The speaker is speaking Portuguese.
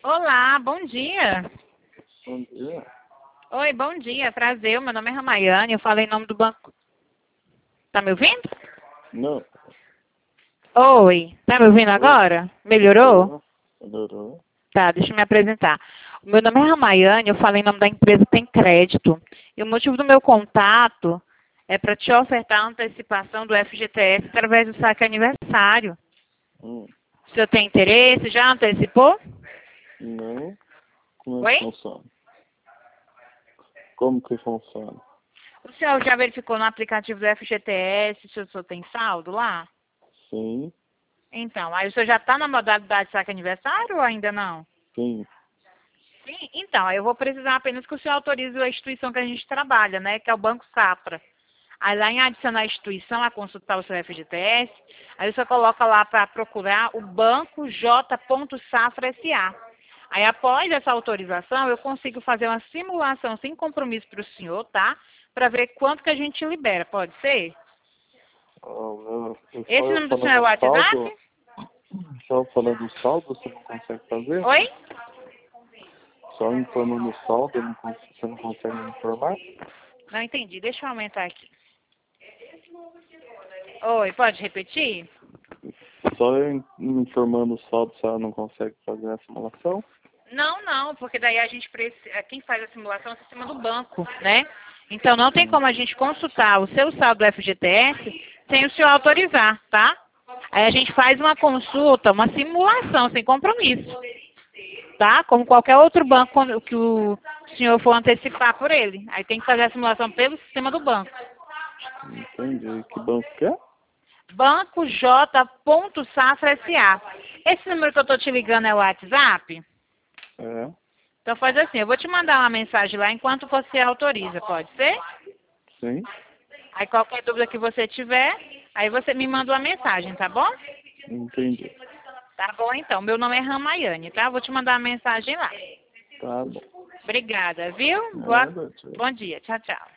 Olá, bom dia. Bom dia. Oi, bom dia, prazer. Meu nome é Ramayane, eu falei em nome do banco. Tá me ouvindo? Não. Oi, tá me ouvindo Oi. agora? Melhorou? Melhorou. Tá, deixa eu me apresentar. O meu nome é Ramayane, eu falei em nome da empresa Tem Crédito. E o motivo do meu contato é para te ofertar a antecipação do FGTS através do saque aniversário. Hum. O senhor tem interesse? Já antecipou? Não. Como é que Oi? funciona? Como que funciona? O senhor já verificou no aplicativo do FGTS se o senhor tem saldo lá? Sim. Então, aí o senhor já está na modalidade saque aniversário ou ainda não? Sim. Sim, então, aí eu vou precisar apenas que o senhor autorize a instituição que a gente trabalha, né, que é o Banco Safra. Aí lá em adicionar a instituição, a consultar o seu FGTS, aí você coloca lá para procurar o Banco J. Safra SA. Aí após essa autorização, eu consigo fazer uma simulação sem compromisso para o senhor, tá? Para ver quanto que a gente libera, pode ser? Só Esse eu número do senhor é o falando saldo, WhatsApp? só eu falando saldo você não consegue fazer? Oi? Só informando saldo você não consegue me informar? Não entendi, deixa eu aumentar aqui. Oi, pode repetir? Só eu me informando o saldo você não consegue fazer a simulação? Não, não, porque daí a gente precisa, quem faz a simulação é o sistema do banco, né? Então não tem Hum. como a gente consultar o seu saldo do FGTS sem o senhor autorizar, tá? Aí a gente faz uma consulta, uma simulação sem compromisso, tá? Como qualquer outro banco que o senhor for antecipar por ele. Aí tem que fazer a simulação pelo sistema do banco. Entendi. Que banco que é? Banco J. Safra SA. Esse número que eu estou te ligando é o WhatsApp? É. Então faz assim, eu vou te mandar uma mensagem lá enquanto você autoriza, pode ser? Sim. Aí qualquer dúvida que você tiver, aí você me manda uma mensagem, tá bom? Entendi. Tá bom então, meu nome é Ramayane, tá? Vou te mandar uma mensagem lá. Tá bom. Obrigada, viu? Nada, tchau. Bom dia, tchau, tchau.